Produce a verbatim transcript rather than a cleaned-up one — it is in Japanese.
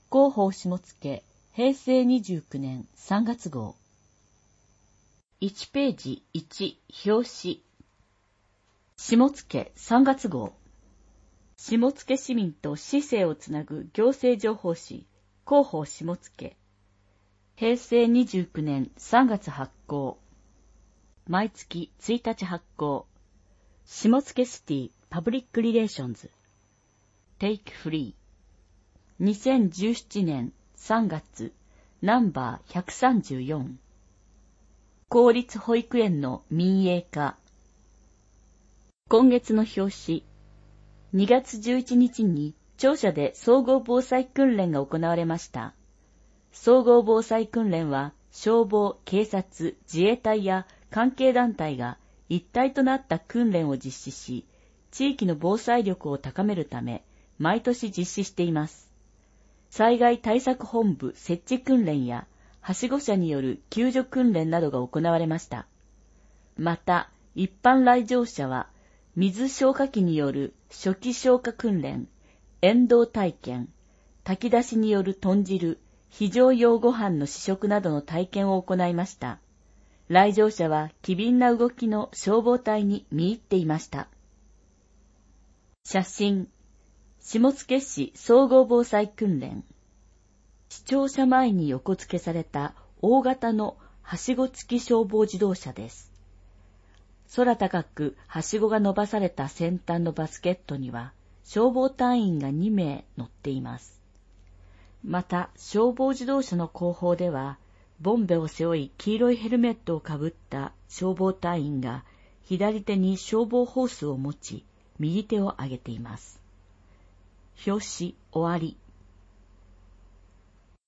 広報下野、平成にじゅうきゅうねんさんがつ号。いちページいち、表紙。下野さんがつ号。下野市民と市政をつなぐ行政情報誌、広報下野。平成にじゅうきゅうねんさんがつ発行。毎月ついたち発行。下野シティパブリックリレーションズ。テイクフリー。にせんじゅうななねんさんがつ、ナンバーひゃくさんじゅうよん。公立保育園の民営化。今月の表紙。にがつじゅういちにちに庁舎で総合防災訓練が行われました。総合防災訓練は消防、警察、自衛隊や関係団体が一体となった訓練を実施し、地域の防災力を高めるため、毎年実施しています。災害対策本部設置訓練や、はしご車による救助訓練などが行われました。また、一般来場者は、水消火器による初期消火訓練、遠動体験、炊き出しによる豚汁、非常用ご飯の試食などの体験を行いました。来場者は機敏な動きの消防隊に見入っていました。写真。下野市総合防災訓練。市庁舎前に横付けされた大型のはしご付き消防自動車です。空高くはしごが伸ばされた先端のバスケットには消防隊員がにめい乗っています。また消防自動車の後方ではボンベを背負い黄色いヘルメットをかぶった消防隊員が左手に消防ホースを持ち右手を上げています。表紙終わり。